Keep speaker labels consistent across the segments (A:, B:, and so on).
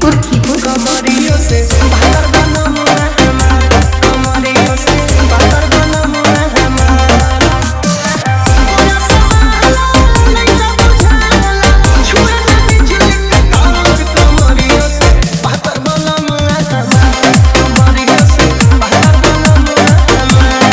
A: पुरखीपुर
B: कमरियों से बाहर बना मुआ हमारा कमरियों से बाहर बना मुआ हमारा पूरा समाज नहीं ना बुझाला छुए ना बिजली के तार कमरियों से बाहर बना मुआ हमारा कमरियों से बाहर बना मुआ हमारा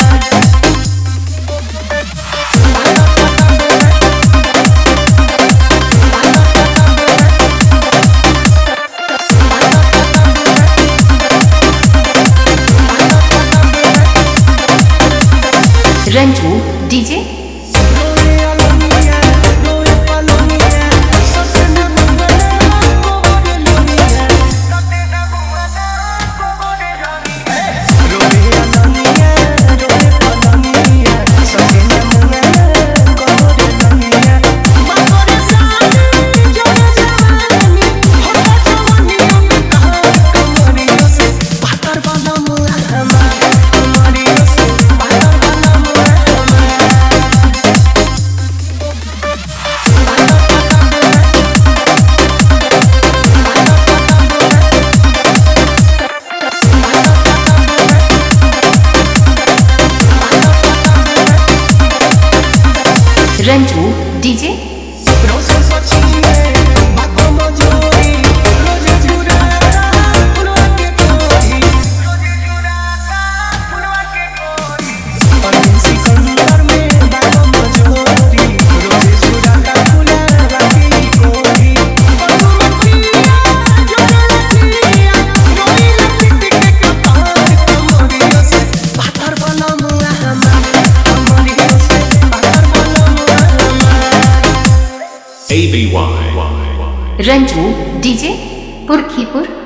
A: रंजू डीजे
B: रोए अलमिया रोए पलमिया सबसे न बुआ को बोले लमिया कते न बुआ को बोले लमिया रोए अलमिया रोए पलमिया सबसे न बुआ को बोले लमिया बाकोरे सानी जोरे जवानी होता जवानी में कहा कमरियों से बाहर बना मुआ हमारा कमरियों से बाहर बना मुआ हमारा
A: रंजू डीजे
B: रोसे सचिने बाको मजूरी रोजे जुराता फुलवा के कोरी रोजे जुराता फुलवा के कोरी परवीन सिकंदर में बाको मजूरी रोजे जुराता फुलवा के कोरी बंधु में पिया जोड़े पिया रोई लपट के कपार कमरियों से बाहर बना मुआ हमारा कमरियों से बाहर बना मुआ हमारा
C: ABY.
A: रंजू डीजे पुरखीपुर